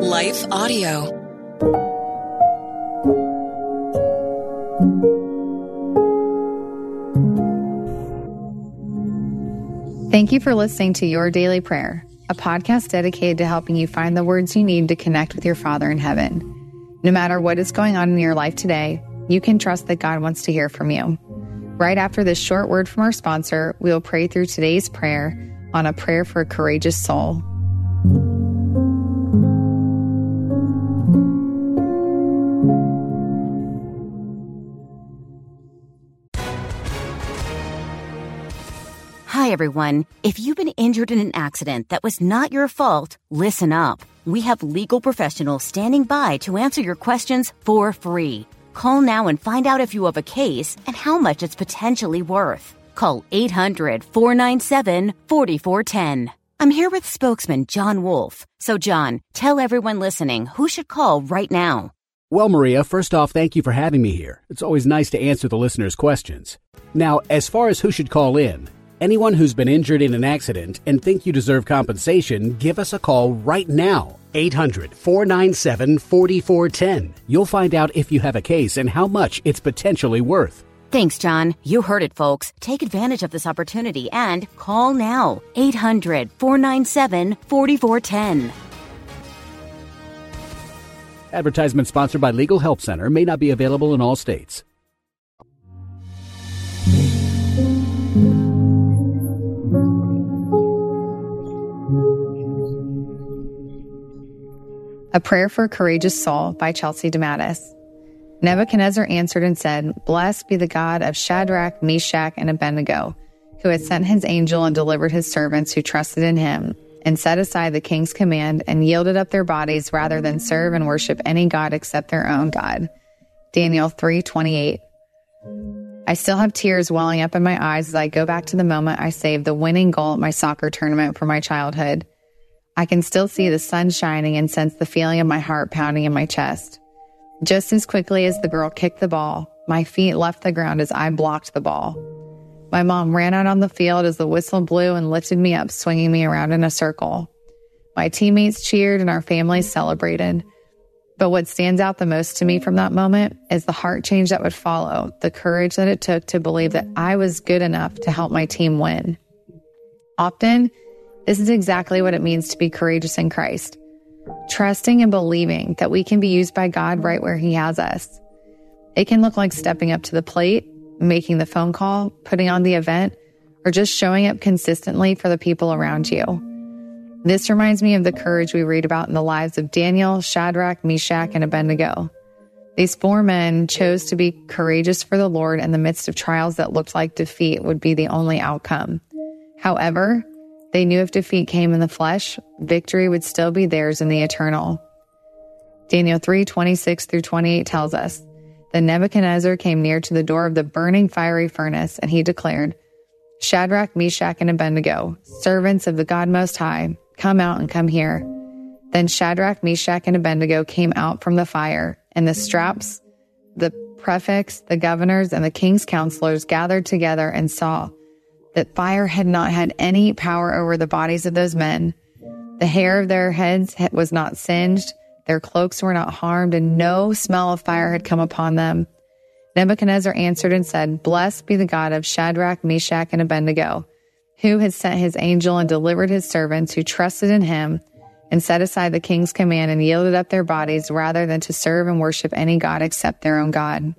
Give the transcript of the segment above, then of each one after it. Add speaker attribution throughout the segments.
Speaker 1: Life Audio.
Speaker 2: Thank you for listening to Your Daily Prayer, a podcast dedicated to helping you find the words you need to connect with your Father in heaven. No matter what is going on in your life today, you can trust that God wants to hear from you. Right after this short word from our sponsor, we will pray through today's prayer on a prayer for a courageous soul.
Speaker 3: Hi, everyone. If you've been injured in an accident that was not your fault, listen up. We have legal professionals standing by to answer your questions for free. Call now and find out if you have a case and how much it's potentially worth. Call 800-497-4410. I'm here with spokesman John Wolf. So, John, tell everyone listening who should call right now.
Speaker 4: Well, Maria, first off, thank you for having me here. It's always nice to answer the listeners' questions. Now, as far as who should call in, anyone who's been injured in an accident and think you deserve compensation, give us a call right now. 800-497-4410. You'll find out if you have a case and how much it's potentially worth.
Speaker 3: Thanks, John. You heard it, folks. Take advantage of this opportunity and call now. 800-497-4410.
Speaker 4: Advertisement sponsored by Legal Help Center. May not be available in all states.
Speaker 2: A Prayer for a Courageous Soul by Chelsea DeMattis. Nebuchadnezzar answered and said, "Blessed be the God of Shadrach, Meshach, and Abednego, who had sent his angel and delivered his servants who trusted in him, and set aside the king's command and yielded up their bodies rather than serve and worship any god except their own God." Daniel 3:28. I still have tears welling up in my eyes as I go back to the moment I saved the winning goal at my soccer tournament for my childhood. I can still see the sun shining and sense the feeling of my heart pounding in my chest. Just as quickly as the girl kicked the ball, my feet left the ground as I blocked the ball. My mom ran out on the field as the whistle blew and lifted me up, swinging me around in a circle. My teammates cheered and our family celebrated. But what stands out the most to me from that moment is the heart change that would follow, the courage that it took to believe that I was good enough to help my team win. Often, this is exactly what it means to be courageous in Christ. Trusting and believing that we can be used by God right where He has us. It can look like stepping up to the plate, making the phone call, putting on the event, or just showing up consistently for the people around you. This reminds me of the courage we read about in the lives of Daniel, Shadrach, Meshach, and Abednego. These 4 men chose to be courageous for the Lord in the midst of trials that looked like defeat would be the only outcome. However, they knew if defeat came in the flesh, victory would still be theirs in the eternal. Daniel 3:26-28 tells us, "Then Nebuchadnezzar came near to the door of the burning fiery furnace, and he declared, 'Shadrach, Meshach, and Abednego, servants of the God Most High, come out and come here.' Then Shadrach, Meshach, and Abednego came out from the fire, and the satraps, the prefects, the governors, and the king's counselors gathered together and saw that fire had not had any power over the bodies of those men. The hair of their heads was not singed, their cloaks were not harmed, and no smell of fire had come upon them. Nebuchadnezzar answered and said, 'Blessed be the God of Shadrach, Meshach, and Abednego, who has sent his angel and delivered his servants who trusted in him and set aside the king's command and yielded up their bodies rather than to serve and worship any god except their own God.'"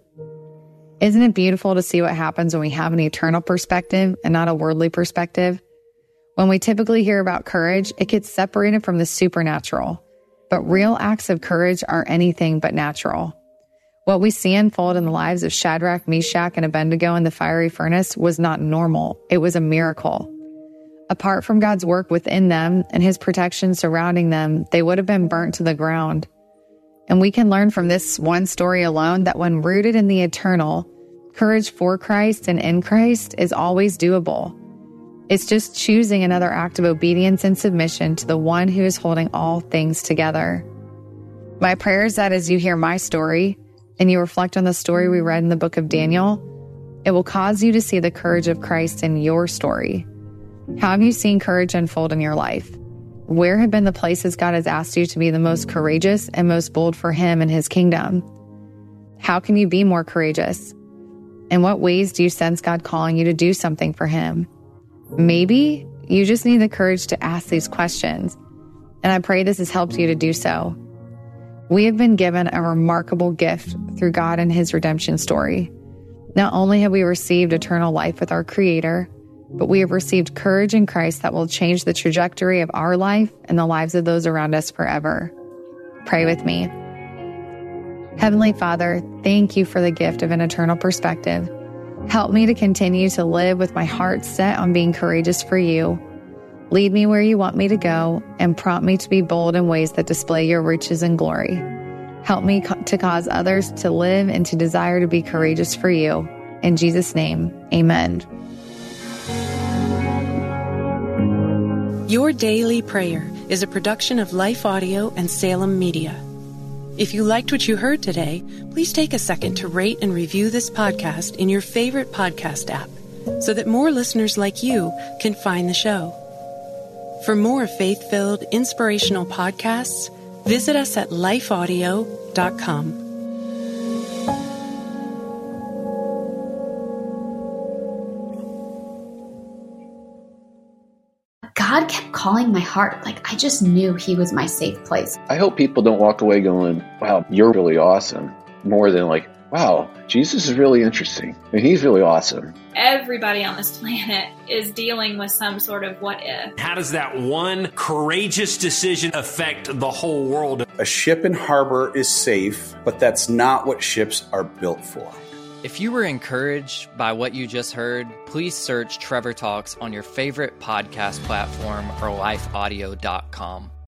Speaker 2: Isn't it beautiful to see what happens when we have an eternal perspective and not a worldly perspective? When we typically hear about courage, it gets separated from the supernatural. But real acts of courage are anything but natural. What we see unfold in the lives of Shadrach, Meshach, and Abednego in the fiery furnace was not normal. It was a miracle. Apart from God's work within them and His protection surrounding them, they would have been burnt to the ground. And we can learn from this one story alone that when rooted in the eternal, courage for Christ and in Christ is always doable. It's just choosing another act of obedience and submission to the one who is holding all things together. My prayer is that as you hear my story and you reflect on the story we read in the book of Daniel, it will cause you to see the courage of Christ in your story. How have you seen courage unfold in your life? where have been the places God has asked you to be the most courageous and most bold for Him and His kingdom? How can you be more courageous? In what ways do you sense God calling you to do something for Him? Maybe you just need the courage to ask these questions, and I pray this has helped you to do so. We have been given a remarkable gift through God and His redemption story. Not only have we received eternal life with our Creator, but we have received courage in Christ that will change the trajectory of our life and the lives of those around us forever. Pray with me. Heavenly Father, thank you for the gift of an eternal perspective. Help me to continue to live with my heart set on being courageous for you. Lead me where you want me to go and prompt me to be bold in ways that display your riches and glory. Help me to cause others to live and to desire to be courageous for you. In Jesus' name, amen.
Speaker 1: Your Daily Prayer is a production of Life Audio and Salem Media. If you liked what you heard today, please take a second to rate and review this podcast in your favorite podcast app so that more listeners like you can find the show. For more faith-filled, inspirational podcasts, visit us at lifeaudio.com.
Speaker 5: God kept calling my heart. Like, I just knew He was my safe place.
Speaker 6: I hope people don't walk away going, wow, you're really awesome. More than like, wow, Jesus is really interesting and He's really awesome.
Speaker 7: Everybody on this planet is dealing with some sort of what if.
Speaker 8: How does that one courageous decision affect the whole world?
Speaker 9: A ship in harbor is safe, but that's not what ships are built for.
Speaker 10: If you were encouraged by what you just heard, please search Trevor Talks on your favorite podcast platform or lifeaudio.com.